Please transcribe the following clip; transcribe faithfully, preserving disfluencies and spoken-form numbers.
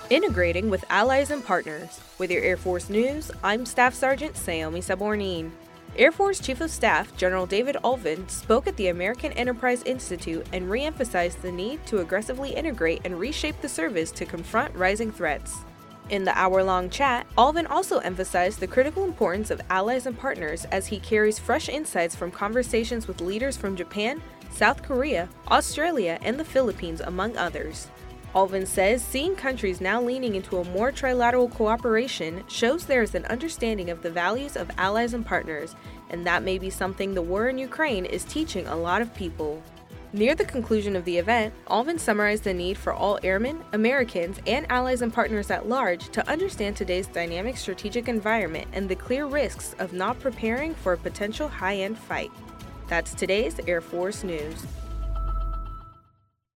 Integrating with allies and partners. With your Air Force news, I'm Staff Sergeant Saomi Sabornin. Air Force Chief of Staff General David Ulvin spoke at the American Enterprise Institute and re-emphasized the need to aggressively integrate and reshape the service to confront rising threats. In the hour-long chat, Ulvin also emphasized the critical importance of allies and partners as he carries fresh insights from conversations with leaders from Japan, South Korea, Australia, and the Philippines, among others. Ulvin says seeing countries now leaning into a more trilateral cooperation shows there is an understanding of the values of allies and partners, and that may be something the war in Ukraine is teaching a lot of people. Near the conclusion of the event, Ulvin summarized the need for all airmen, Americans, and allies and partners at large to understand today's dynamic strategic environment and the clear risks of not preparing for a potential high-end fight. That's today's Air Force News.